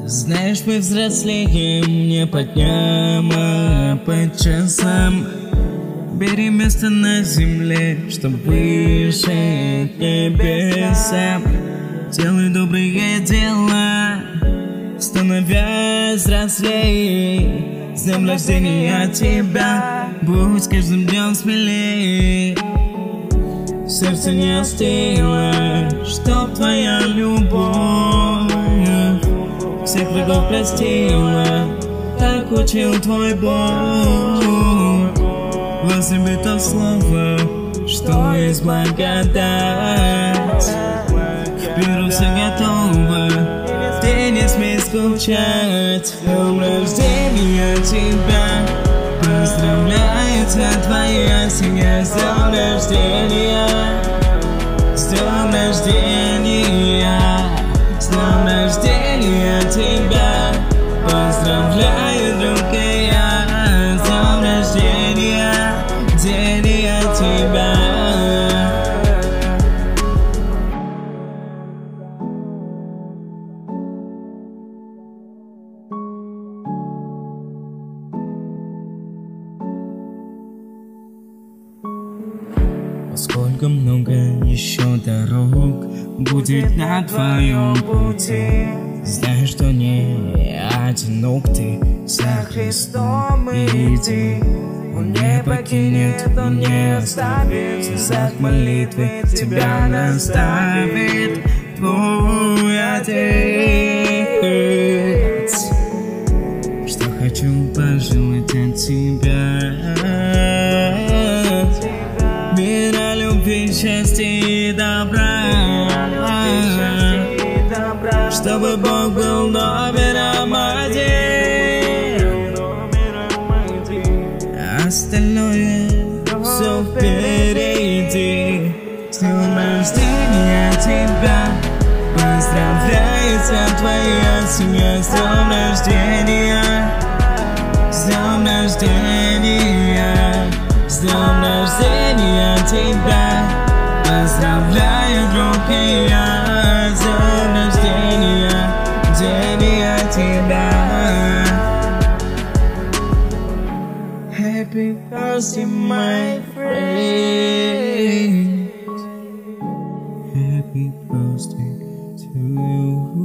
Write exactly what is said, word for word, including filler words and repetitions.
Знаешь, мы взрослеем не по дням, а по часам. Бери место на земле, чтоб выше небеса. Делай добрые дела, становясь взрослей. С днем рождения тебя, будь каждым днем смелей. Сердце не остыло, чтоб твоя любовь всех врагов простила, так учил твой Бог. Возлюби то слово, что есть благодать. К миру все готово, ты не смей скучать. С днем рождения тебя поздравляет вся твоя семья. С днем рождения, с днем рождения, с днем рождения тебя поздравляю, друг, и я. С днем рождения, день я тебя. Сколько много еще дорог будет на твоем пути. Знай, что не одинок ты, за Христом иди. Он не покинет, он не оставит, в слезах молитвы тебя наставит твой Отец. Что хочу пожелать от тебя: мира, любви, счастья и добра, чтобы Бог был номером один, остальное все впереди. С днем рождения тебя поздравляет вся твоя семья. С днем рождения, с днем рождения, с днем рождения тебя поздравляю, друг, и я. С днем рождения, день я тебя. Happy birthday, my friend. Happy birthday to you.